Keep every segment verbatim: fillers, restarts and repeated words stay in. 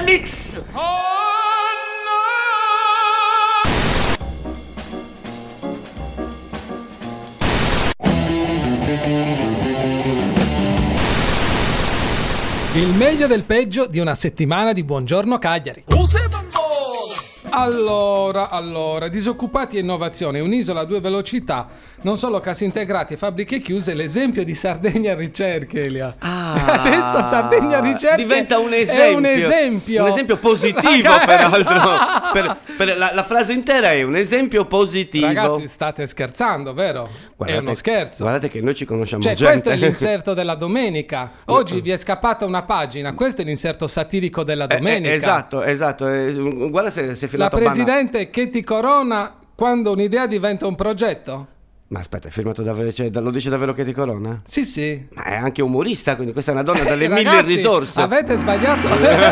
Felix! Il meglio del peggio di una settimana di Buongiorno Cagliari. Allora, allora, disoccupati e innovazione, un'isola a due velocità, non solo case integrati e fabbriche chiuse, l'esempio di Sardegna Ricerche, Elia. Ah, adesso Sardegna Ricerche diventa un esempio, è un esempio, un esempio positivo, peraltro. per, per la, la frase intera è un esempio positivo. Ragazzi, state scherzando, vero? Guardate, è uno scherzo. Guardate che noi ci conosciamo, cioè, gente. questo è l'inserto della domenica. Oggi vi è scappata una pagina, questo è l'inserto satirico della domenica. Eh, eh, esatto, esatto. Eh, guarda se si è filato. La presidente Katie Corona, quando un'idea diventa un progetto. Ma aspetta, è firmato davvero, cioè, lo dice davvero Katie Corona? Sì, sì. Ma è anche umorista, quindi questa è una donna dalle eh, mille ragazzi, risorse. Avete sbagliato.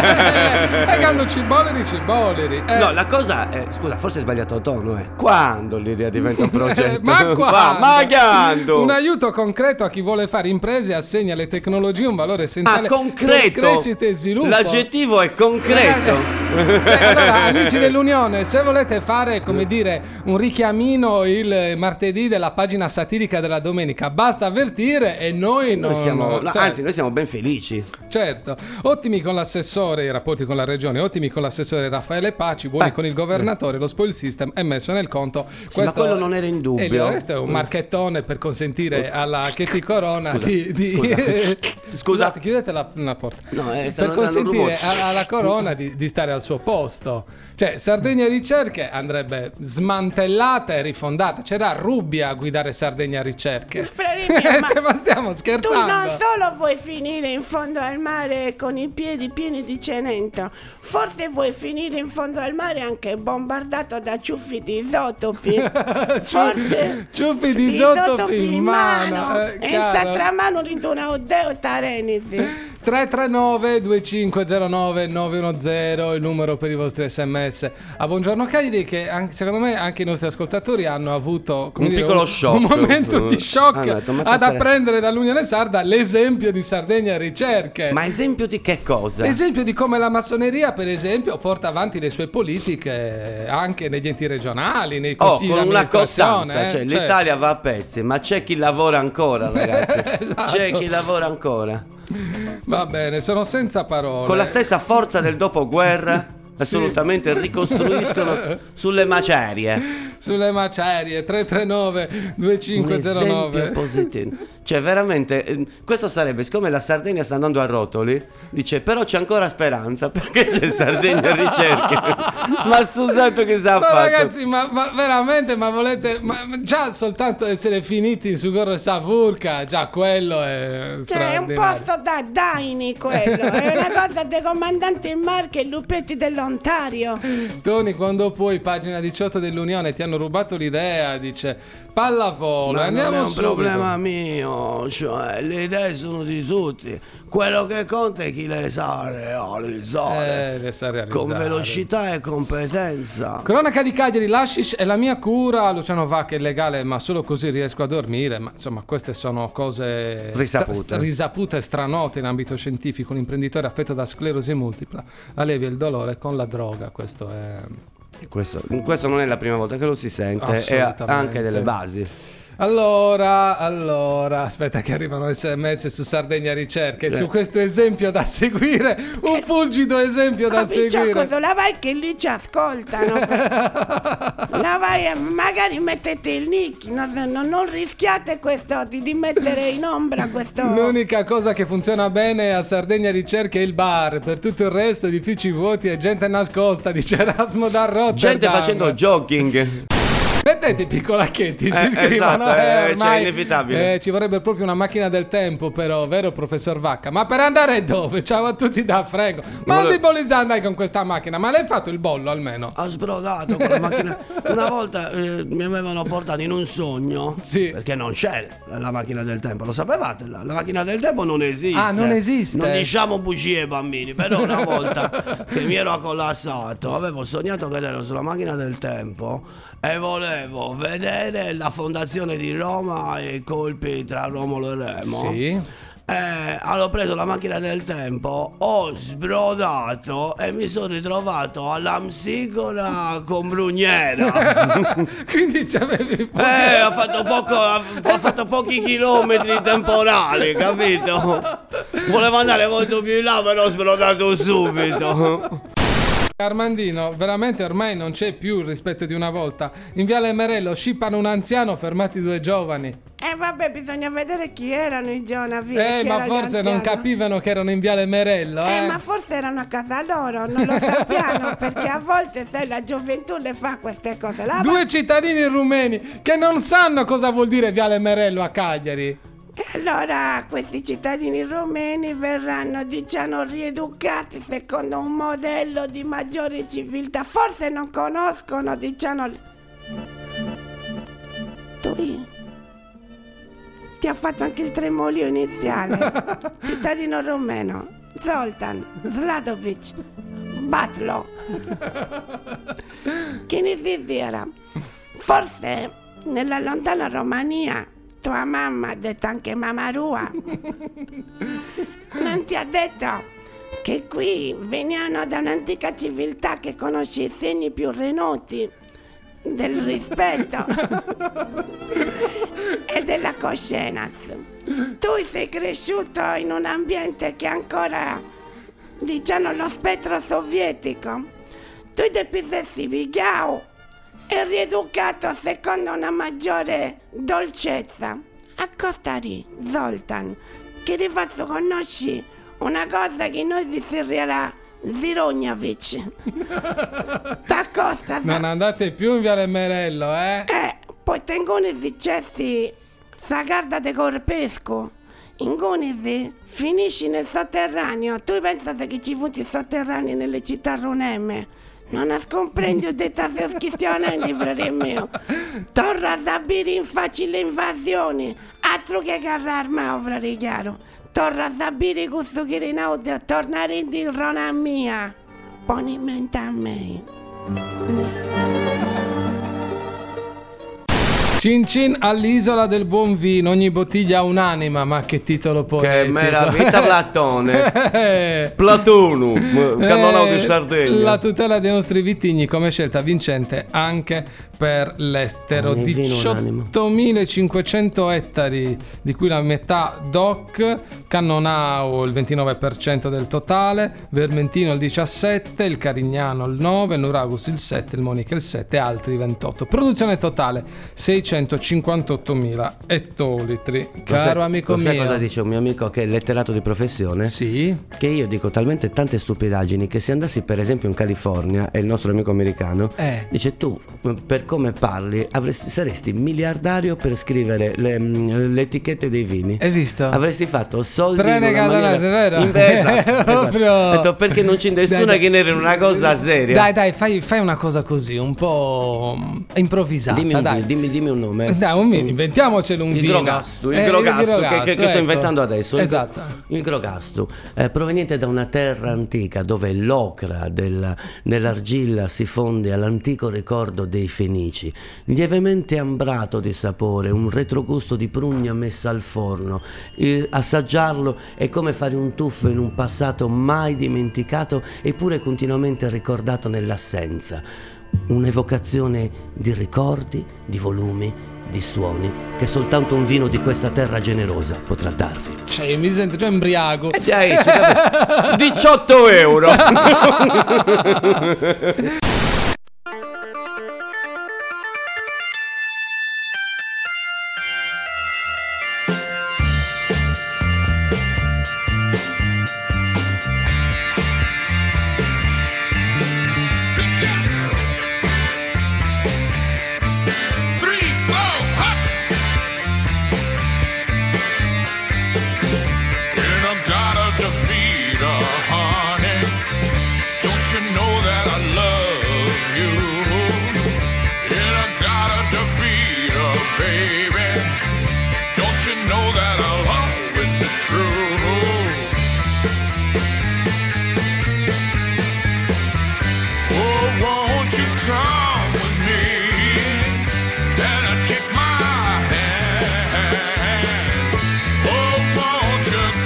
E quando cibolleri, cibolleri. Eh. No, la cosa è, scusa, forse è sbagliato tono, eh. Quando l'idea diventa un progetto? Ma quando? Ma, ma quando? Un aiuto concreto a chi vuole fare imprese e assegna alle tecnologie un valore essenziale. Ah, concreto. Per crescita e sviluppo. L'aggettivo è concreto. Cioè, allora, amici dell'Unione, se volete fare, come dire, un richiamino il martedì della pagina satirica della domenica, basta avvertire e noi non... Noi siamo, cioè, anzi, noi siamo ben felici. Certo, ottimi con l'assessore, i rapporti con la regione, ottimi con l'assessore Raffaele Paci, buoni eh, con il governatore, lo spoil system è messo nel conto. Sì, questo, ma quello non era in dubbio. Elio, questo è un marchettone per consentire alla Katie Corona scusa, di... di scusa. Scusate, chiudete la, la porta. No, eh, per consentire alla, alla Corona di, di stare al suo posto. Cioè, Sardegna Ricerche andrebbe smantellata e rifondata. C'era Rubbia a guidare Sardegna Ricerche. Mia, ma cioè, ma stiamo scherzando. Tu non solo vuoi finire in fondo al mare con i piedi pieni di cemento, forse vuoi finire in fondo al mare anche bombardato da ciuffi di isotopi. Forse ciuffi di isotopi in mano. Eh, e sta tramando di una odeo tarenisi. tre tre nove due cinque zero nove nove uno zero il numero per i vostri sms a Buongiorno Cagliari, che anche, secondo me anche i nostri ascoltatori hanno avuto un dire, piccolo un, shock, un momento di shock ah, detto, ad apprendere dall'Unione Sarda l'esempio di Sardegna Ricerche. Ma esempio di che cosa? Esempio di come la massoneria, per esempio, porta avanti le sue politiche anche negli enti regionali, nei consigli oh, con di una amministrazione. costanza, eh? cioè, Certo. l'Italia va a pezzi, ma c'è chi lavora ancora, ragazzi. Esatto. C'è chi lavora ancora. Va bene, sono senza parole. Con la stessa forza del dopoguerra, sì. Assolutamente ricostruiscono sulle macerie. Sulle macerie. Tre tre nove due cinque zero nove. Un esempio positivo. Cioè veramente eh, questo sarebbe, siccome la Sardegna sta andando a rotoli, dice però c'è ancora speranza, perché c'è Sardegna Ricerche. Ma Susato che sa ma fatto? ragazzi, ma, ma veramente, ma volete, ma già soltanto essere finiti su Gorro Savurca, già quello è cioè è un posto da daini quello, è una cosa dei comandanti in Marche e Lupetti dell'Ontario. Tony, quando poi pagina diciotto dell'Unione ti hanno rubato l'idea, dice pallavolo, ma andiamo non è un subito. problema mio, cioè le idee sono di tutti, quello che conta è chi le sa realizzare, eh, le sa realizzare con velocità e competenza. Cronaca di Cagliari, l'hashish è la mia cura, Luciano Vacca è legale ma solo così riesco a dormire, ma insomma queste sono cose risapute, sta, risapute stranote in ambito scientifico. Un imprenditore affetto da sclerosi multipla allevia il dolore con la droga, questo è... Questo, questo non è la prima volta che lo si sente, e ha anche delle basi. Allora, allora, aspetta che arrivano sms su Sardegna Ricerche, eh. su questo esempio da seguire, un fulgido esempio da seguire. Cosa la vai che lì ci ascoltano. La vai, magari mettete il nick, no, no, non rischiate questo di, di mettere in ombra questo. L'unica cosa che funziona bene a Sardegna Ricerche è il bar, per tutto il resto edifici vuoti e gente nascosta, dice Erasmo da Rotterdam. Gente facendo jogging. Mettete piccolacchetti, ci eh, scrivono, esatto, eh, eh, ormai, cioè, inevitabile. Eh, ci vorrebbe proprio una macchina del tempo, però, vero professor Vacca? Ma per andare dove? Ciao a tutti da frego. Ma non di Bolisà andai con questa macchina, ma l'hai fatto il bollo almeno? Ho sbrodato con la macchina. Una volta eh, mi avevano portato in un sogno, sì. Perché non c'è la macchina del tempo, lo sapevate? La, la macchina del tempo non esiste. Ah, non esiste? Non diciamo bugie ai bambini, però una volta che mi ero collassato, avevo sognato che ero sulla macchina del tempo e volevo vedere la fondazione di Roma e i colpi tra Romolo e Remo. Sì. Eh, allora ho preso la macchina del tempo, ho sbrodato e mi sono ritrovato all'Amsicora con Brugnera. Quindi c'avevi poche... Eh, ha fatto, poco, ha, ha fatto pochi chilometri temporali, capito? Volevo andare molto più in là, però ho sbrodato subito. Armandino, veramente ormai non c'è più il rispetto di una volta. In Viale Merello scippano un anziano, fermati due giovani. Eh vabbè, bisogna vedere chi erano i giovani. Eh, chi ma era forse non l'anziano. capivano che erano in Viale Merello, eh. Eh, ma forse erano a casa loro, non lo sappiamo, perché a volte sai la gioventù le fa queste cose. La Due cittadini rumeni che non sanno cosa vuol dire Viale Merello a Cagliari. E allora questi cittadini rumeni verranno, diciamo, rieducati secondo un modello di maggiore civiltà. Forse non conoscono, diciamo... Tu ti ha fatto anche il tremolio iniziale. Cittadino rumeno, Zoltan Sladovic Batlo. Chi ne si era? Forse nella lontana Romania tua mamma, detta anche mamma Rua, non ti ha detto che qui veniamo da un'antica civiltà che conosce i segni più renoti del rispetto e della coscienza. Tu sei cresciuto in un ambiente che ancora, diciamo, lo spettro sovietico. Tu ti pisessi vigliao e rieducato secondo una maggiore dolcezza. Accostati, Zoltan, che ti faccio conosci una cosa che noi si sirriera Zirognavic. T'accosta. Non andate più in Viale Merello, eh? Eh, poi tengo ne dicesti Sagarda de Corpesco. In Gunisi finisci nel sotterraneo. Tu pensate che ci vuti sotterranei nelle città runemme? Non scomprendo detta schizionenti, frate mio. Torna a sabere in facile invasioni. Altro che carra armao, frate chiaro. Torna a sabere questo che rinaudio. Tornare in dirrona mia. Poni in mente a me. Cin cin all'isola del buon vino, ogni bottiglia ha un'anima, ma che titolo poetico. Che meraviglia, Platone. Platonum, cannonau di Sardegna. La tutela dei nostri vitigni come scelta vincente anche per l'estero. Ogni vino diciottomilacinquecento ettari, di cui la metà D O C, Cannonau il ventinove per cento del totale, Vermentino il diciassette per cento, il Carignano il nove per cento, il Nuragus il sette per cento, il Monica il sette per cento e altri ventotto per cento. Produzione totale seicentocinquantottomila ettolitri. Caro amico sai mio. cosa dice un mio amico che è letterato di professione? Sì. Che io dico talmente tante stupidaggini che se andassi per esempio in California, e il nostro amico americano Eh. dice tu per come parli avresti, saresti miliardario per scrivere le, le etichette dei vini. Hai visto? Avresti fatto soldi Prene in una Gallanese, maniera vero? Invesa, esatto. Proprio- Ho detto perché non ci Dai, nessuna dai. che ne era una cosa seria. Dai, dai, fai, fai una cosa così, un po' improvvisata. dimmi, un, dai. dimmi, dimmi un nome. Dai, un vino, inventiamocelo un Il vino. Grogastu, il Eh, Grogastu, che, che- che sto ecco. inventando adesso. Il- Esatto. Il Grogastu, eh, proveniente da una terra antica dove l'ocra del- dell'argilla si fonde all'antico ricordo dei Fenici, lievemente ambrato di sapore, un retrogusto di prugna messa al forno. Eh, assaggiarlo è come fare un tuffo in un passato mai dimenticato eppure continuamente ricordato nell'assenza. Un'evocazione di ricordi, di volumi, di suoni che soltanto un vino di questa terra generosa potrà darvi. Cioè, mi sento già embriaco. Dai, ci capisco. diciotto euro. Three, four, hop! And I gotta defeat a honey. Don't you know that I love you? And I gotta defeat a baby. Don't you know that I'll always be true? Oh, won't you come with me? And I take my hand. Oh, won't you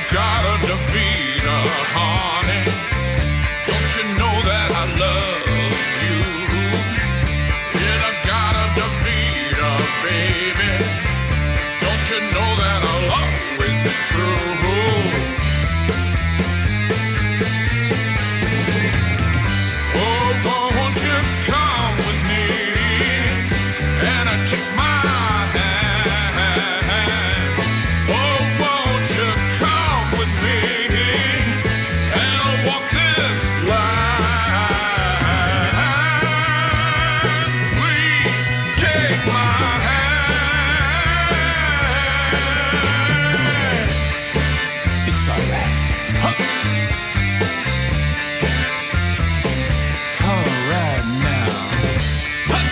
gotta defeat her, honey. Don't you know that I love you? And I gotta defeat her, baby. Don't you know that I'll always be true? Oh, won't you come with me and I take my hand? Oh, won't you come with me and I'll walk this line? Please take my hand. It's alright. Huh. All right now. Huh.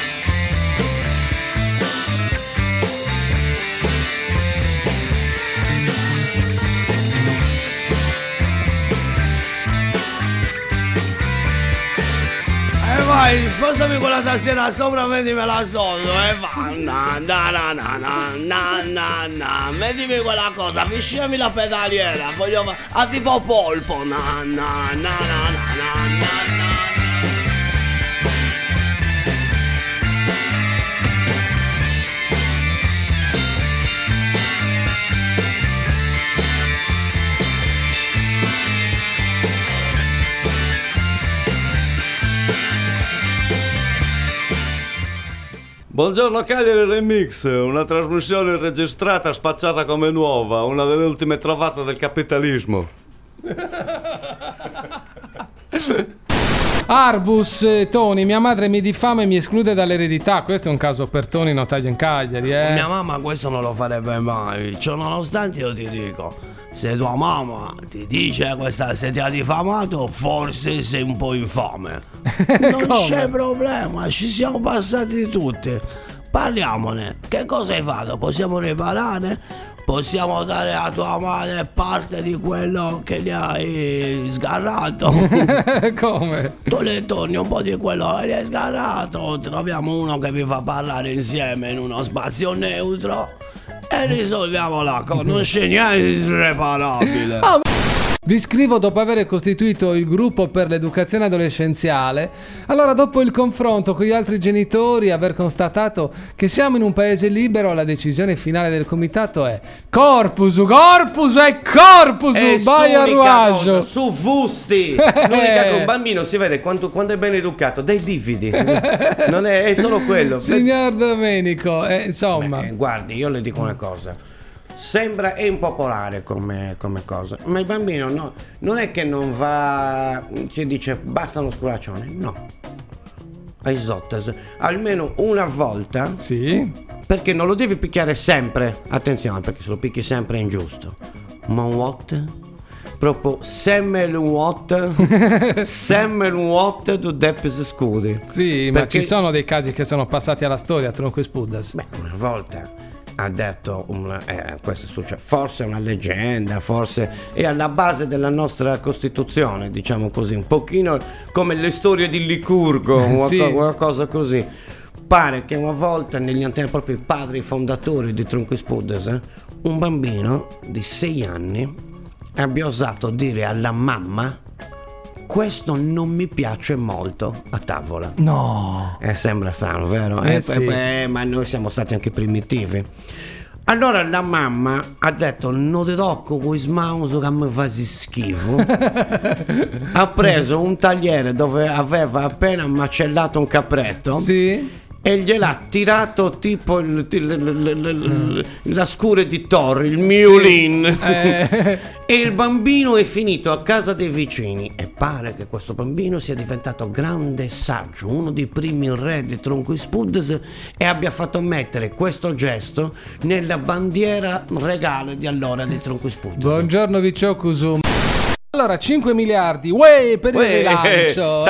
E vai, spostami quella tastiera sopra, mettimela sotto, e va. Na na na na na na na na. Mettimi quella cosa, avvicinami la pedaliera, voglio fa- a tipo polpo. Na na na na na na na na. Buongiorno Cagliari Remix, una trasmissione registrata spacciata come nuova, una delle ultime trovate del capitalismo. Arbus, eh, Tony, mia madre mi diffama e mi esclude dall'eredità. Questo è un caso per Tony Notaio in Cagliari, eh. Mia mamma questo non lo farebbe mai. Ciò nonostante io ti dico, se tua mamma ti dice questa, se ti ha diffamato, forse sei un po' infame. Non Come? c'è problema, ci siamo passati tutti. Parliamone. Che cosa hai fatto? Possiamo riparare? Possiamo dare a tua madre parte di quello che gli hai sgarrato? Come? Tu le torni un po' di quello che gli hai sgarrato. Troviamo uno che vi fa parlare insieme in uno spazio neutro e risolviamo la cosa. Non c'è niente di irreparabile. Ah, vi scrivo dopo aver costituito il gruppo per l'educazione adolescenziale. Allora, dopo il confronto con gli altri genitori, aver constatato che siamo in un paese libero, la decisione finale del comitato è corpus, corpus e corpus, È vai a l'unica ruaggio. cosa, su fusti. L'unica che un bambino si vede quando, quando è ben educato, dei lividi. Non è, è solo quello. Signor Domenico, eh, insomma. Beh, guardi, io le dico una cosa. Sembra impopolare come, come cosa, ma il bambino no, non è che non va, ci dice basta uno sculaccione, no. Ai Zottas, almeno una volta, Sì. perché non lo devi picchiare sempre, attenzione, perché se lo picchi sempre è ingiusto. Ma un what? Proprio semmel un what? Semmel un what tu deppes scudi. Sì, ma Perché- ci sono dei casi che sono passati alla storia, tronco e spuddas. Beh, una volta ha detto, un, eh, questo succede, forse è una leggenda, forse è alla base della nostra Costituzione, diciamo così, un pochino come le storie di Licurgo, Sì. qualcosa, qualcosa così. Pare che una volta negli anni, proprio i padri fondatori di Tronco e Spuddas, eh, un bambino di sei anni abbia osato dire alla mamma: questo non mi piace molto a tavola. No. Eh, sembra strano, vero? Eh, Eh, sì. beh, ma noi siamo stati anche primitivi. Allora la mamma ha detto: non ti tocco con smauso che mi fai schifo. Ha preso un tagliere dove aveva appena macellato un capretto Sì. e gliel'ha tirato tipo il, il- il- il- il- la scure di Thor, il Miulin. Eh. E il bambino è finito a casa dei vicini e pare che questo bambino sia diventato grande e saggio, uno dei primi re di Tronco e Spuddas, e abbia fatto mettere questo gesto nella bandiera regale di allora di Tronco e Spuddas. Buongiorno Viciocusu. Allora, cinque miliardi, uè, per il rilancio.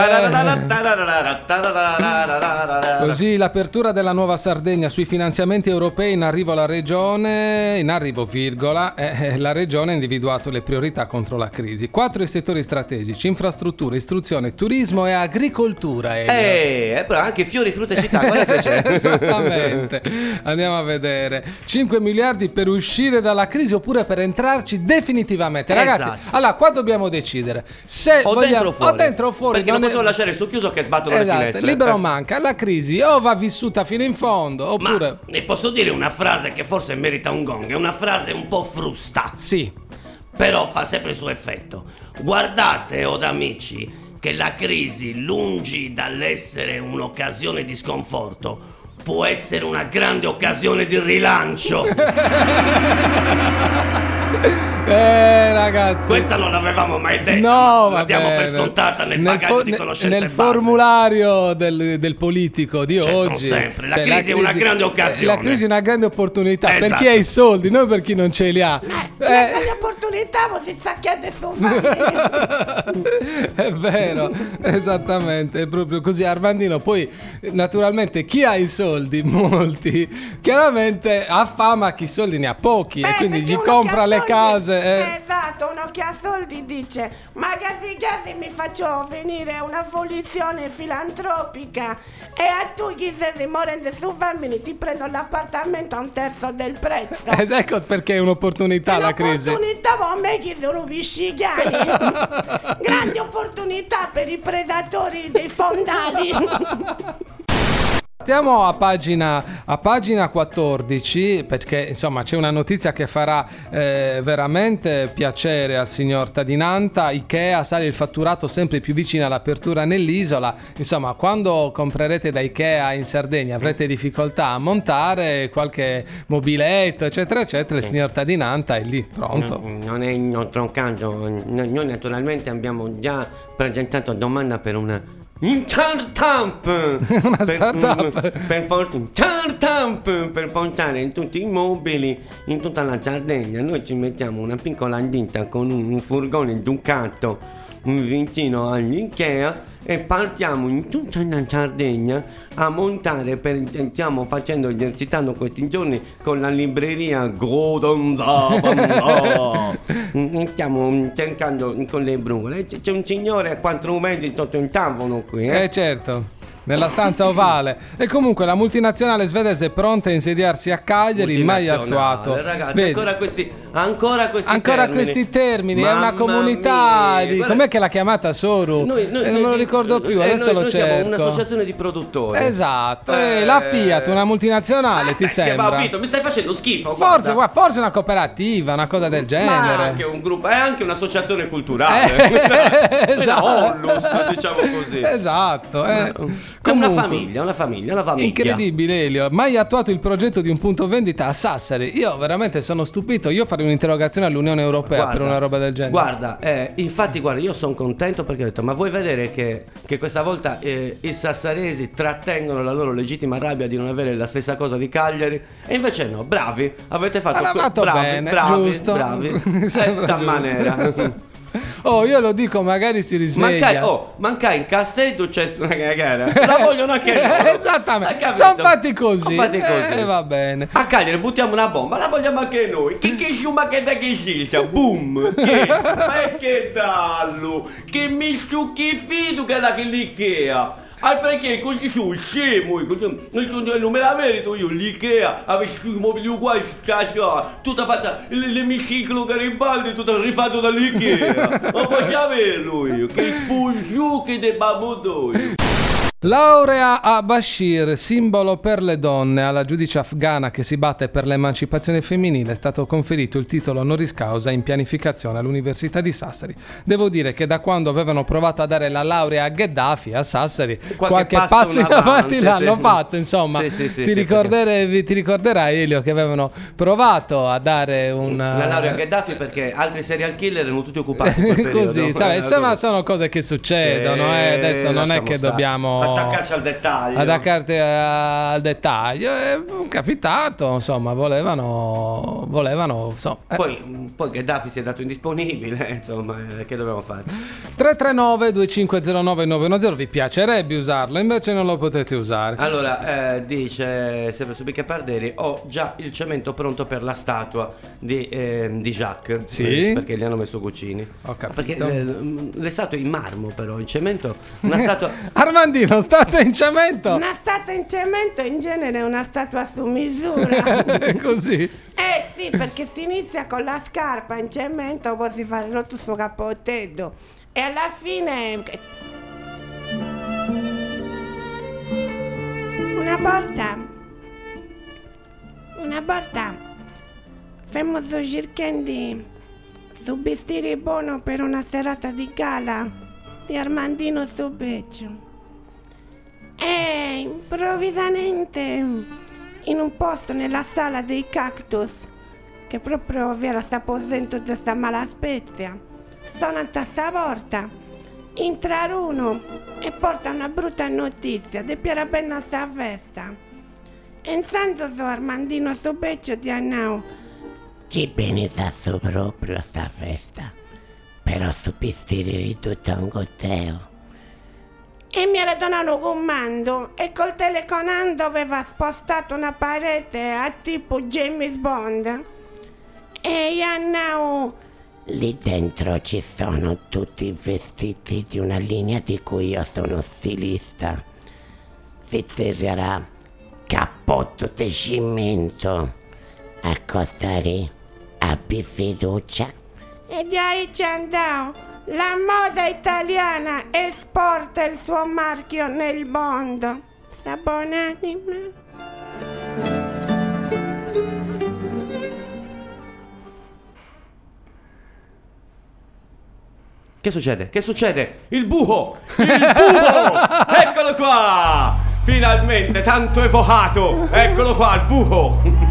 Eh. Così l'apertura della nuova Sardegna sui finanziamenti europei, in arrivo alla regione, in arrivo virgola, eh, la regione ha individuato le priorità contro la crisi. Quattro i settori strategici: infrastrutture, istruzione, turismo e agricoltura. Eh, però anche fiori, frutta e città, guarda se c'è. Esattamente. Andiamo a vedere. cinque miliardi per uscire dalla crisi oppure per entrarci definitivamente. Ragazzi, Esatto. allora qua dobbiamo decidere se O vogliamo dentro o fuori. o dentro o fuori. Perché non è- possiamo lasciare il socchiuso che sbattono le Esatto, finestre. libero Eh. manca. La crisi o va vissuta fino in fondo oppure Ma ne posso dire una frase che forse merita un gong, è una frase un po' frusta, sì. però fa sempre il suo effetto. Guardate, od amici, che la crisi, lungi dall'essere un'occasione di sconforto, può essere una grande occasione di rilancio. Eh ragazzi, Questa non l'avevamo mai detta, no, ma va la diamo per bene. scontata nel, Nel bagaglio fo- di ne- conoscenze nel base. formulario del, del politico di Cioè, sono oggi. sempre. La Cioè, crisi è una grande occasione. La crisi è una grande opportunità per Esatto. chi ha i soldi, non per chi non ce li ha. La Eh, grande opportunità, ma si sacchiate su famiglia. è vero, esattamente, è proprio così. Armandino, poi naturalmente chi ha i soldi, molti, chiaramente ha fama, chi soldi ne ha pochi e quindi gli compra le case. eh. Esatto, uno che ha soldi dice: ma casi casi mi faccio venire una volizione filantropica e a tu chi sei morendo su famiglia ti prendo l'appartamento a un terzo del prezzo. Eh, ecco perché è un'opportunità È la crisi. un'opportunità per me che sono piscichiani. Grande opportunità per i predatori dei fondali. Stiamo a pagina, a pagina quattordici perché insomma c'è una notizia che farà eh, veramente piacere al signor Tadinanta. Ikea sale il fatturato sempre più vicino all'apertura nell'isola. Insomma, quando comprerete da Ikea in Sardegna avrete difficoltà a montare qualche mobiletto eccetera eccetera, il signor Tadinanta è lì pronto. No, non è il nostro caso. No- Noi naturalmente abbiamo già presentato domanda per una startup. Una per, startup. per, port- startup per portare tutti i mobili in tutta la Sardegna. Noi ci mettiamo una piccola ditta con un, un furgone Ducato vicino all'Ikea e partiamo in tutta la Sardegna a montare per, stiamo facendo, esercitando questi giorni con la libreria Godonza. Stiamo cercando con le brugole. C'è c'è un signore a quattro metri sotto il tavolo qui, eh? Eh certo, nella stanza ovale. E comunque la multinazionale svedese è pronta a insediarsi a Cagliari, mai attuato. Ragazzi, Vedi? ancora questi, ancora questi Ancora termini. questi termini, è una Mamma comunità mia, di... guarda- Com'è che l'ha chiamata Soru? Noi- noi- Eh, non me lo noi- ricordo più, eh, adesso noi- lo noi cerco. siamo un'associazione di produttori. Esatto, Eh, eh, la Fiat, una multinazionale, Ah, ti stai sembra? capito? Mi stai facendo schifo. Forse, guarda. guarda, forse una cooperativa, una cosa del Ma genere. anche un gruppo, è anche un'associazione culturale. Eh, Una esatto. onlus, diciamo così. Esatto, eh. È una Comunque, famiglia, una famiglia, una famiglia. incredibile, Elio. Mai attuato il progetto di un punto vendita a Sassari? Io veramente sono stupito. Io farei un'interrogazione all'Unione Europea per una roba del genere. Guarda, eh, infatti, guarda, io sono contento perché ho detto, ma vuoi vedere che, che questa volta eh, i sassaresi trattengono la loro legittima rabbia di non avere la stessa cosa di Cagliari? E invece no, bravi, avete fatto, Ha lavorato bravi, bene, bravi, giusto. bravi, Mi sembra setta giusto. maniera. Oh, io lo dico, magari si risveglia. Mancai, oh, mancai in Castello c'è una gara. La vogliono anche loro. Esattamente, Hai capito? sono fatti così. Sono fatti così. Eh, va bene. A Cagliari buttiamo una bomba, la vogliamo anche noi. Che che sciuma che da che scelta, boom. Che, ma è che dallo, che mi stucchi fido che da che l'Ikea. Ah, perché così su scemo, così, non me la merito io, l'Ikea, avessi i mobili uguali, casa, tutta fatta, l'emiciclo Garibaldi, tutto rifatto dall'Ikea. Ma puoi averlo io, che fusciù che de babodoi. Laurea a Bashir, simbolo per le donne. Alla giudice afghana che si batte per l'emancipazione femminile è stato conferito il titolo honoris causa in pianificazione all'Università di Sassari. Devo dire che da quando avevano provato a dare la laurea a Gheddafi a Sassari, qualche, passo passo in in avanti avanti, l'hanno sì. fatto, insomma. Sì, sì, sì, ti, sì, ricordere- ti ricorderai, Elio, che avevano provato a dare un... La laurea a Gheddafi perché altri serial killer erano tutti occupati in quel periodo. Così, sai, insomma, sono cose che succedono, Sì, eh, adesso non è lasciamo che stare. dobbiamo... attaccarci al dettaglio. Attaccarti al dettaglio. È capitato, insomma, volevano, volevano, insomma. Eh. Poi, poi Gheddafi si è dato indisponibile, insomma, che dobbiamo fare? tre tre nove due cinque zero nove nove uno zero, vi piacerebbe usarlo, invece non lo potete usare. Allora, eh, dice sempre su Bicca Parderi, ho già il cemento pronto per la statua di, eh, di Jacques. Sì? Perché gli hanno messo cucini. Ho capito. Perché eh, le statue in marmo, però in cemento, una statua... Armandino, statua in cemento. Una statua in cemento in genere è una statua su misura. Così. Eh sì, perché si inizia con la scarpa in cemento, poi si fa il rotto su capotetto e alla fine... Una volta, una volta, fammo cercando su vestire buono per una serata di gala di Armandino Subeccio. E improvvisamente, in un posto nella sala dei cactus, che proprio era l'aposento di questa mala spezia, suona questa porta, entra uno e porta una brutta notizia di Piera Benna sta festa. E intanto su Armandino Subeccio ti annau, ci pensa su proprio a sta festa, però su pistire di tutto un gotteo. E mi era donato un comando e col telecomando aveva spostato una parete a tipo James Bond. E io annau, lì dentro ci sono tutti i vestiti di una linea di cui io sono stilista. Si servirà cappotto di cemento, accostare, abbi fiducia. E di ahí ci andò. La moda italiana esporta il suo marchio nel mondo. Sta buon'anima. Che succede? Che succede? Il buco! Il buco! Eccolo qua! Finalmente, tanto evocato! Eccolo qua, il buco!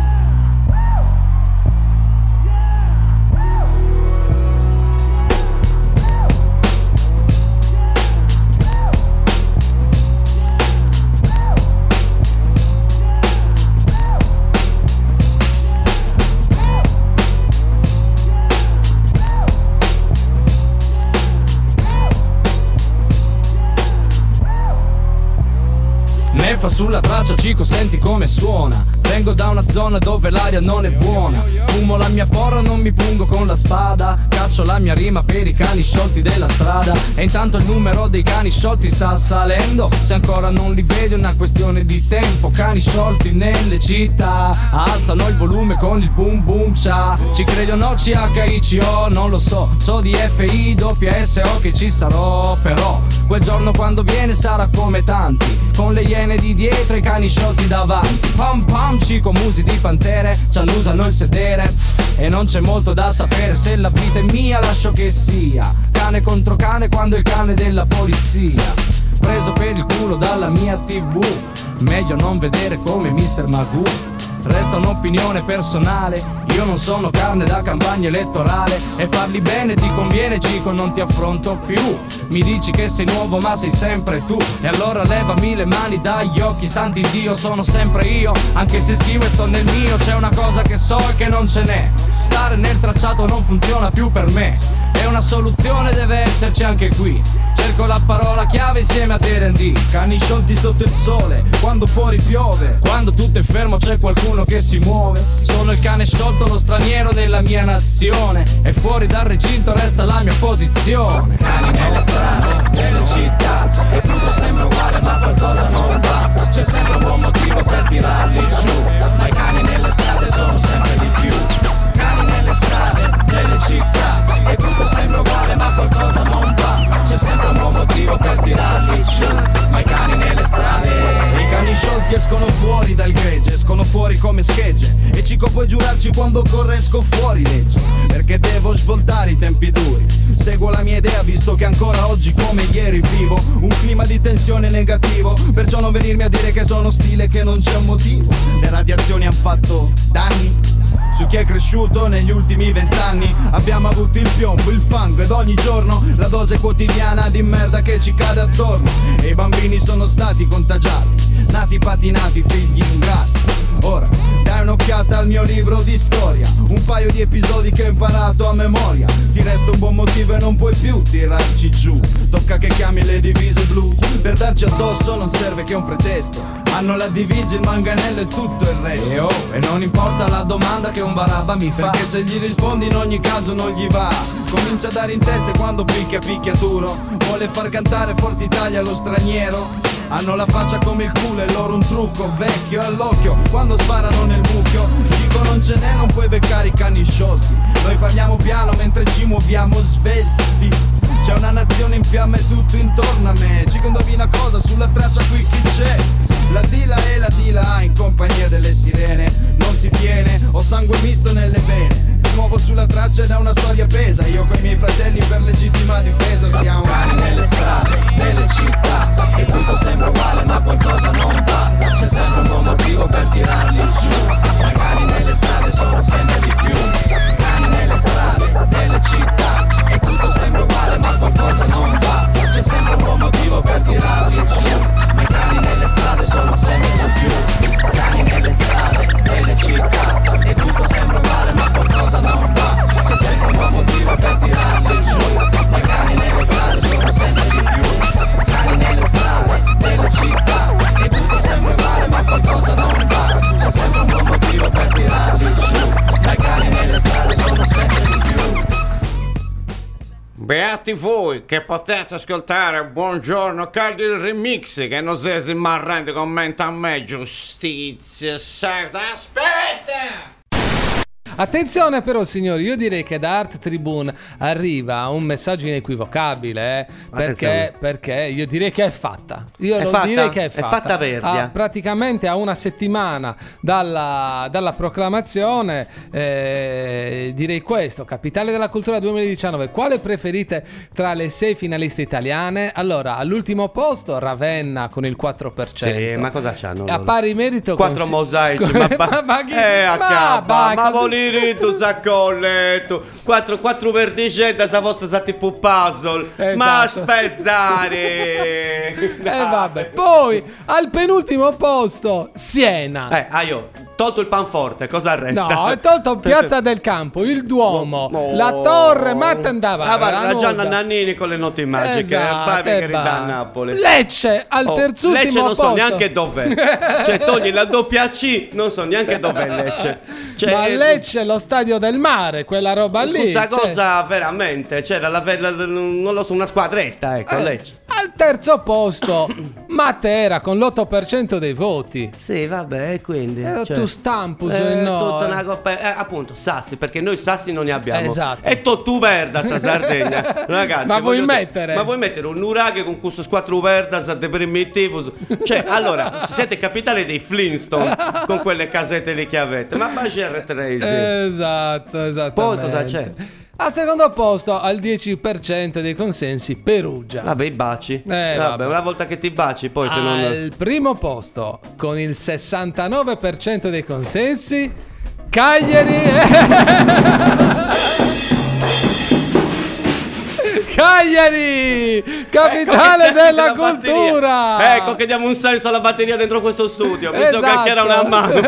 Fa sulla braccia, Cico, senti come suona. Vengo da una zona dove l'aria non è buona. Fumo la mia porra, non mi pungo con la spada. Caccio la mia rima per i cani sciolti della strada. E intanto il numero dei cani sciolti sta salendo. Se ancora non li vedi è una questione di tempo. Cani sciolti nelle città alzano il volume con il boom boom cha. Ci credi o no, C H I C O, non lo so. So di F I W S O che ci sarò. Però quel giorno quando viene sarà come tanti, con le iene di dietro e i cani sciolti davanti. Pam pam, Cico, musi di pantere ci annusano il sedere. E non c'è molto da sapere, se la vita è mia lascio che sia cane contro cane quando il cane della polizia. Preso per il culo dalla mia tivù, meglio non vedere come mister Magoo. Resta un'opinione personale, io non sono carne da campagna elettorale. E parli bene ti conviene, Cico, non ti affronto più. Mi dici che sei nuovo ma sei sempre tu. E allora levami le mani dagli occhi, santi Dio, sono sempre io. Anche se schivo e sto nel mio, c'è una cosa che so e che non ce n'è. Stare nel tracciato non funziona più per me. E una soluzione deve esserci anche qui. Cerco la parola chiave insieme a D and D. Cani sciolti sotto il sole, quando fuori piove. Quando tutto è fermo c'è qualcuno che si muove. Sono il cane sciolto, lo straniero nella mia nazione. E fuori dal recinto resta la mia posizione. Cani nelle strade, nelle città, e tutto sembra uguale ma qualcosa non va. C'è sempre un buon motivo per tirarli giù, ma i cani nelle strade sono sempre di più. Cani nelle strade, nelle città, e tutto sembra uguale ma qualcosa non va. C'è sempre un buon motivo per tirarli giù, ma i cani nelle strade. I cani sciolti escono fuori dal gregge, escono fuori come schegge. E Cico puoi giurarci quando corre esco fuori legge, perché devo svoltare i tempi duri. Seguo la mia idea visto che ancora oggi come ieri vivo un clima di tensione negativo. Perciò non venirmi a dire che sono stile, che non c'è un motivo. Le radiazioni han fatto danni su chi è cresciuto negli ultimi vent'anni. Abbiamo avuto il piombo, il fango ed ogni giorno la dose quotidiana di merda che ci cade attorno. E i bambini sono stati contagiati, nati patinati, figli ingrati. Ora dai un'occhiata al mio libro di storia, un paio di episodi che ho imparato a memoria. Ti resta un buon motivo e non puoi più tirarci giù. Tocca che chiami le divise blu, per darci addosso non serve che un pretesto. Hanno la divisa, il manganello e tutto il resto. E oh, e non importa la domanda che un barabba mi fa, perché se gli rispondi in ogni caso non gli va. Comincia a dare in testa e quando picchia picchiaturo. Vuole far cantare Forza Italia allo straniero. Hanno la faccia come il culo e loro un trucco vecchio all'occhio quando sparano nel mucchio. Dico non ce n'è, non puoi beccare i cani sciolti. Noi parliamo piano mentre ci muoviamo svelti. C'è una nazione in fiamme tutto intorno a me. Ci indovina cosa sulla traccia qui chi c'è. La dila e la dila in compagnia delle sirene. Non si tiene, ho sangue misto nelle vene. Mi muovo sulla traccia ed è una storia pesa. Io coi miei fratelli per legittima difesa. Siamo cani nelle strade, nelle città, e tutto sembra uguale ma qualcosa non va. C'è sempre un buon motivo per tirarli giù. Ma cani nelle strade sono sempre di più. Cani nelle strade, nelle città, e tutto sembra uguale ma qualcosa non va. C'è sempre un buon motivo per tirarli giù. Ma cani nelle strade sono sempre di più. Cani nelle strade, nelle città, e tutto sembra uguale ma qualcosa non va. C'è sempre un buon motivo per tirarli giù. Ma cani nelle strade sono sempre di più. Cani nelle strade, nelle città, e tutto sembra uguale ma qualcosa non va. C'è sempre un buon motivo per tirarli giù. Ma cani nelle strade sono sempre di più. Beati voi che potete ascoltare Buongiorno Caldi il remix, che non si marrende commenta a me, giustizia, sarda, aspetta! Attenzione però signori, io direi che da Art Tribune arriva un messaggio inequivocabile, eh, perché, perché io direi che è fatta. Io È lo fatta? direi che è fatta. È fatta Verdia. A, praticamente a una settimana dalla, dalla proclamazione, eh, direi questo: Capitale della Cultura duemiladiciannove, quale preferite tra le sei finaliste italiane? Allora, all'ultimo posto Ravenna con il quattro per cento. Sì, ma cosa c'hanno A loro? pari merito Quattro con... mosaici, ma, ba- ma, ma, chi- eh, a ma, cappa, ma ma cosa- voliri tu saccolletto, quattro, quattro verdicette, sa vostra sa tipo puzzle, ma Esatto. spezzare. Eh vabbè, poi al penultimo posto Siena. Eh, ah io, tolto il panforte, cosa resta? No, hai tolto Piazza del Campo, il Duomo, Oh. la Torre, ma te andava. Ah, guarda, era la Gianna nuda. Nannini con le note magiche, Esatto, fai e verità a va. Napoli. Lecce al Oh, terzultimo Lecce non posto. so neanche dov'è. Cioè togli la doppia C, non so neanche dov'è Lecce. Cioè, Ma Lecce è lo stadio del mare, quella roba lì. questa cioè- cosa veramente, c'era la, la, la- non lo so, una squadretta, ecco, Eh, Lecce. al terzo posto Matera con l'otto per cento dei voti. Sì, vabbè, e quindi Eh, cioè, tu stampus eh, no. tutta una coppa- eh, appunto Sassi, perché noi Sassi non ne abbiamo. Esatto. E tu verda sta Sardegna, ragazzi. Ma vuoi voglio dire- mettere? Ma vuoi mettere un uraghe con questo squattro verda de primitivo? Cioè, allora, siete capitale dei Flintstone con quelle casette lì che avete. Ma Bacer Tracy. Esatto, esattamente. Poi cosa c'è? Al secondo posto, al dieci per cento dei consensi, Perugia. Vabbè, i baci. Eh, vabbè, vabbè. una volta che ti baci, poi se non. Al primo posto, con il sessantanove per cento dei consensi, Cagliari. Cagliari, capitale Ecco che della serve la cultura. batteria. Ecco che diamo un senso alla batteria dentro questo studio. Mi so Esatto. che era una mano.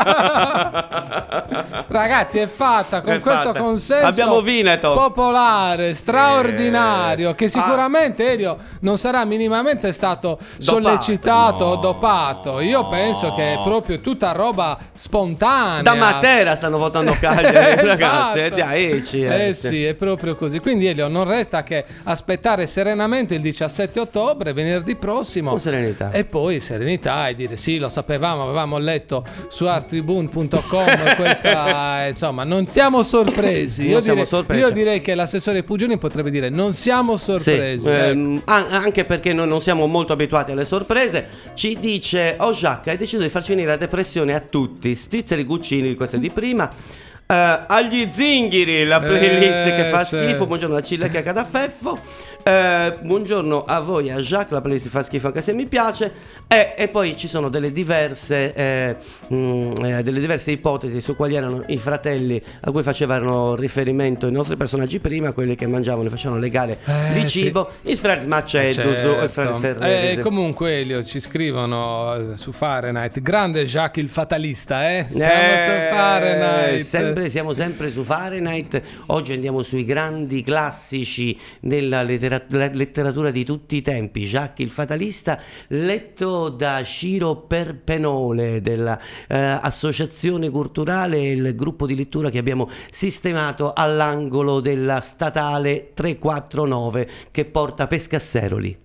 Ragazzi, è fatta con È questo fatta. consenso Abbiamo Veneto. popolare, straordinario, che Ah. sicuramente Elio non sarà minimamente stato sollecitato o dopato. Io penso che è proprio tutta roba spontanea. Da Matera stanno votando Cagliari, Esatto. ragazzi. E dai, ci è. Eh sì, è proprio così. Quindi Elio non resta che aspettare serenamente il diciassette ottobre, venerdì prossimo. Con serenità. E poi serenità e dire sì, lo sapevamo, avevamo letto su art tribune punto com questa, insomma, non siamo sorpresi. Non Io, siamo direi, sorpresi. io direi che l'assessore Pugioni potrebbe dire non siamo Sì, sorpresi. ecco. ehm, an- anche perché noi non siamo molto abituati alle sorprese. Ci dice: Oh Giacca, hai deciso di farci venire la depressione a tutti. Stizzeri Guccini, questo è di prima. Uh, agli zinghiri, la playlist Eh, che fa certo. schifo. Buongiorno a Cilecca da Feffo. Uh, buongiorno a voi, a Jacques, la playlist fa schifo anche se mi piace. E, e poi ci sono delle diverse eh, mh, eh, delle diverse ipotesi su quali erano i fratelli a cui facevano riferimento i nostri personaggi prima, quelli che mangiavano e facevano le gare Eh, di sì. cibo, i Sfrers Maceddus Certo. e Sfrers Ferreri. Eh, comunque Elio ci scrivono eh, su Fahrenheit, grande Jacques il fatalista, eh? Siamo Eh, su Fahrenheit. sempre- siamo sempre su Fahrenheit. Oggi andiamo sui grandi classici della lettera- la letteratura di tutti i tempi. Jacques il fatalista, letto da Ciro Perpenole della eh, associazione culturale, il gruppo di lettura che abbiamo sistemato all'angolo della statale trecentoquarantanove che porta Pescasseroli.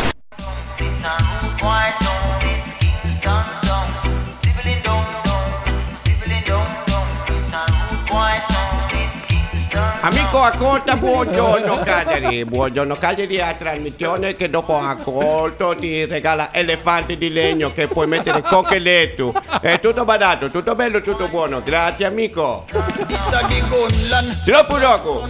Amico ascolta, buongiorno Cagliari, buongiorno Cagliari, a trasmissione che dopo ascolto ti regala elefanti di legno che puoi mettere cocchetto. È tutto badato, tutto bello, tutto buono, grazie amico. Troppo poco.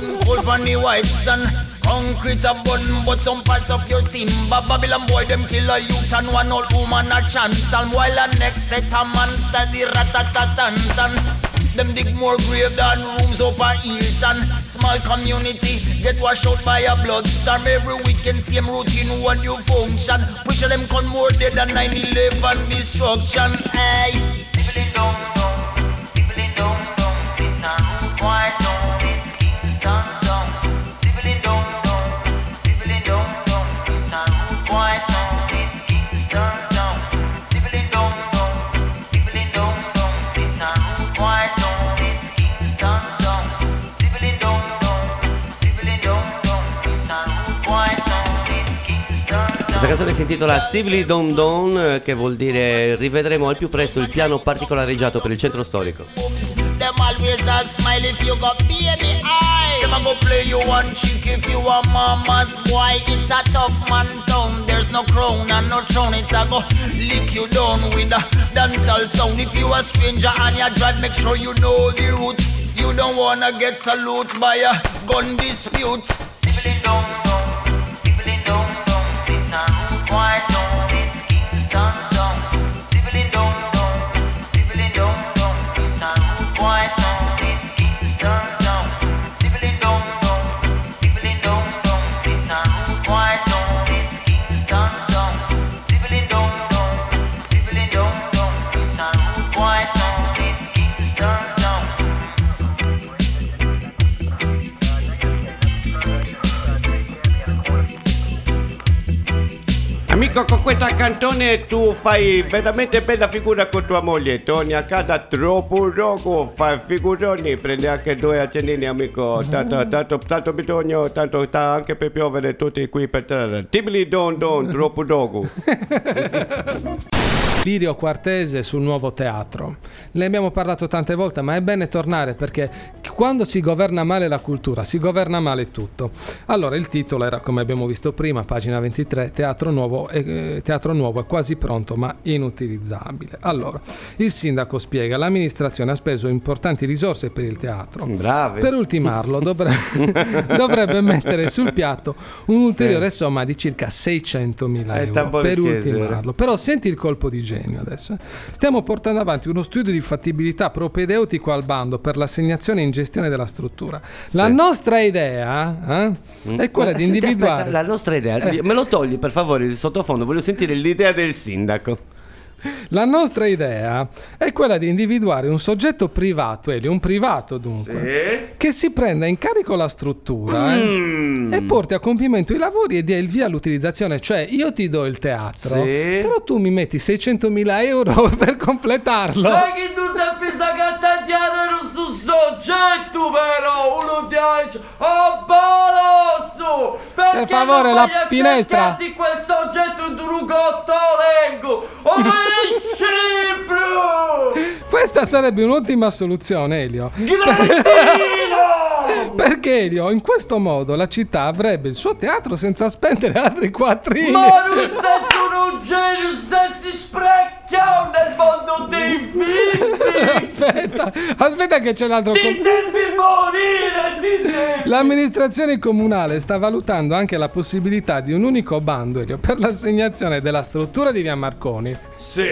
Concrete a button, but some parts of your timber. Babylon boy, them kill a youth and one old woman a chance. And while the next set a monster, the rat-a-tat-tan-tan. Them dig more grave than rooms up a Hilton. Small community get washed out by a bloodstorm. Every weekend same routine, one new function. Push them con more dead than nine eleven destruction. Hey, Sibling dong dong, Sibling dong dong. It's a root white dong, it's Kingston dong. Sibling dong dong, Sibling dong dong. It's a root white dong, it's Kingston dong. Sibling dong dong, Sibling dong dong. It's a root white dong, it's Kingston dong. Sibling dong dong, Sibling dong dong. It's a root white dong, it's Kingston dong. Questa canzone si intitola Sibili Don Don, che vuol dire rivedremo al più presto il piano particolareggiato per il centro storico. Them always a smile if you got baby eye. Them a go play you one chick if you a mama's boy. It's a tough man town. There's no crown and no throne. It's a go lick you down with a dancehall sound. If you a stranger and you drive, make sure you know the route. You don't wanna get salute by a gun dispute. Sibling dong dong, Sibling dong dong. It's a root white dong. It's Kingston dong. Sibling dong dong, Sibling dong dong. It's a root white dong. It's Kingston dong. Sibling dong dong, Sibling dong dong. It's a root white dong. It's Kingston dong. Sibling dong dong, Sibling dong dong. It's a root white dong. It's Kingston dong. Amico, con questa canzone tu fai veramente bella figura con tua moglie. Torni a casa troppo poco, fai figuroni, prendi anche due accendini, amico. Tanto, tanto, tanto bisogno, tanto sta anche per piovere tutti qui per terra. Tibili don don, troppo poco. Lirio Quartese sul nuovo teatro. Ne abbiamo parlato tante volte, ma è bene tornare perché quando si governa male la cultura, si governa male tutto. Allora, il titolo era, come abbiamo visto prima, pagina ventitré, Teatro Nuovo, eh, teatro nuovo è quasi pronto ma inutilizzabile. Allora, il sindaco spiega, l'amministrazione ha speso importanti risorse per il teatro. Bravi. Per ultimarlo dovrebbe, dovrebbe mettere sul piatto un'ulteriore somma di circa seicentomila È euro tampo per rischese. ultimarlo. Però senti il colpo di genio adesso. Stiamo portando avanti uno studio di fattibilità propedeutico al bando per l'assegnazione in gestione della struttura. La Sì. nostra idea eh, è quella Ma di senti, individuare. aspetta, la nostra idea, Eh. me lo togli per favore il sottofondo, voglio sentire l'idea del sindaco. La nostra idea è quella di individuare un soggetto privato, Elio, un privato dunque, Sì. che si prenda in carico la struttura eh, Mm. e porti a compimento i lavori e dia il via all'utilizzazione. Cioè, io ti do il teatro, Sì. però tu mi metti seicentomila euro per completarlo. Ma che tu ti pensa che attacchiare su soggetto però uno dice oh bolosso perché Per favore, non la voglio finestra. cercarti quel soggetto in Durugotto Lengo oh bro Questa sarebbe un'ottima soluzione, Elio. grandino Perché Elio, in questo modo la città avrebbe il suo teatro senza spendere altri quattrini. ma non stai un genio se si sprecchia Ciao nel mondo dei film! Aspetta, aspetta che c'è l'altro. Ti devi morire, ti devi! L'amministrazione comunale sta valutando anche la possibilità di un unico bando per l'assegnazione della struttura di via Marconi. Sì,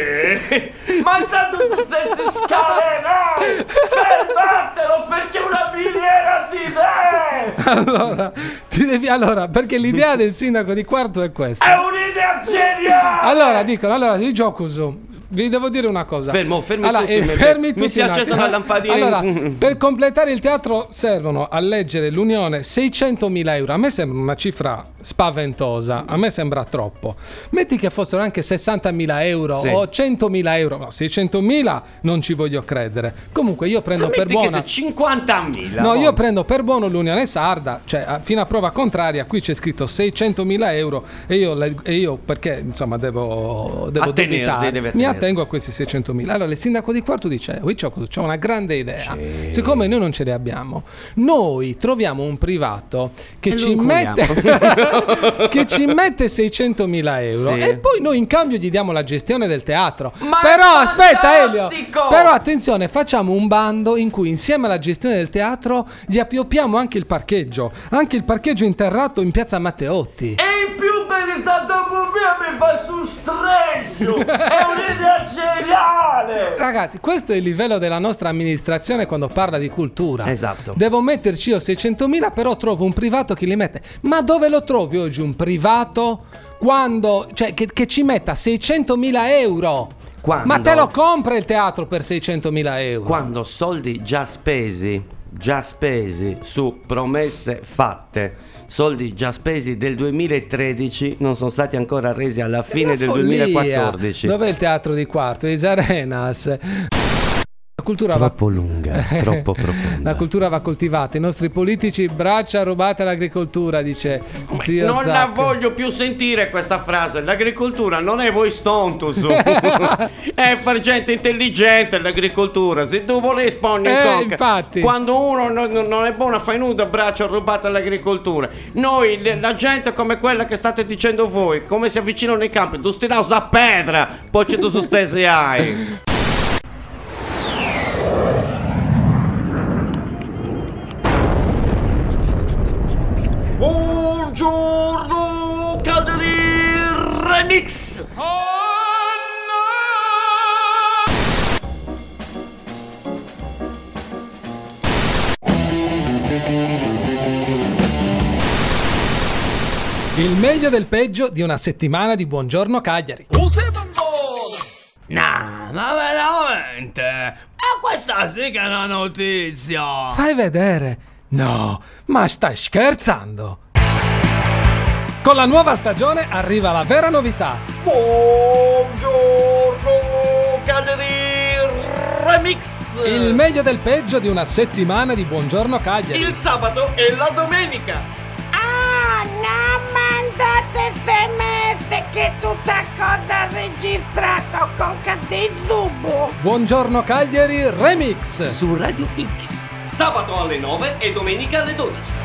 ma intanto se si scalerà, fermatelo perché è una miniera di idee! Allora, ti devi, allora, perché l'idea del sindaco di Quarto è questa. È un'idea geniale! Allora, dicono, allora, vi gioco vi devo dire una cosa. Fermo, fermi allora, tutti, eh, mi, fermi mi tutti si è accesa una lampadina. Allora, per completare il teatro servono a leggere l'Unione seicentomila euro. A me sembra una cifra spaventosa, a me sembra troppo. Metti che fossero anche sessantamila euro, sì, o centomila euro, no, seicentomila non ci voglio credere. Comunque io prendo ma per metti buona che se cinquantamila. No, io prendo per buono l'Unione Sarda, cioè fino a prova contraria qui c'è scritto seicentomila euro e io, e io perché insomma devo, devo debitare, deve mi attengo a questi seicentomila. Allora il sindaco di Quarto dice: c'ho una grande idea, sì, siccome noi non ce le abbiamo, noi troviamo un privato che, ci mette, che ci mette seicentomila euro, sì, e poi noi in cambio gli diamo la gestione del teatro. Ma però aspetta Elio, però attenzione, facciamo un bando in cui insieme alla gestione del teatro gli appioppiamo anche il parcheggio, anche il parcheggio interrato in piazza Matteotti. E in più per il Santo Bubbia mi fa su streccio. È un'idea geniale. Ragazzi, questo è il livello della nostra amministrazione quando parla di cultura. Esatto. Devo metterci io seicentomila, però trovo un privato che li mette. Ma dove lo trovi oggi un privato quando, cioè, che, che ci metta seicentomila euro? Quando? Ma te lo compra il teatro per seicentomila euro? Quando soldi già spesi, già spesi su promesse fatte, soldi già spesi del duemilatredici non sono stati ancora resi alla fine del follia. duemilaquattordici. Dov'è il teatro di Quarto? Is Arenas. La cultura troppo va... lunga, troppo profonda. La cultura va coltivata. I nostri politici braccia rubate all'agricoltura, dice zio Non Zac. la voglio più sentire questa frase. L'agricoltura non è voi stontus. È per gente intelligente l'agricoltura. Se tu vuoi rispondere eh, in infatti. Quando uno non, non è buono fai nudo braccia rubate all'agricoltura. Noi, la gente come quella che state dicendo voi, come si avvicinano nei campi, tu stai a usare pedra, poi c'è tu su stesse hai. Buongiorno Calderi Remix. Oh, no! Il meglio del peggio di una settimana di Buongiorno Cagliari. No, ma veramente? Ma questa sì che è una notizia. Fai vedere. No, ma stai scherzando? Con la nuova stagione arriva la vera novità. Buongiorno Cagliari Remix. Il meglio del peggio di una settimana di Buongiorno Cagliari. Il sabato e la domenica. Ah, non mandate sms che è tutta cosa registrata con Cadei Zubo. Buongiorno Cagliari Remix Su Radio X. Sabato alle nove e domenica alle dodici.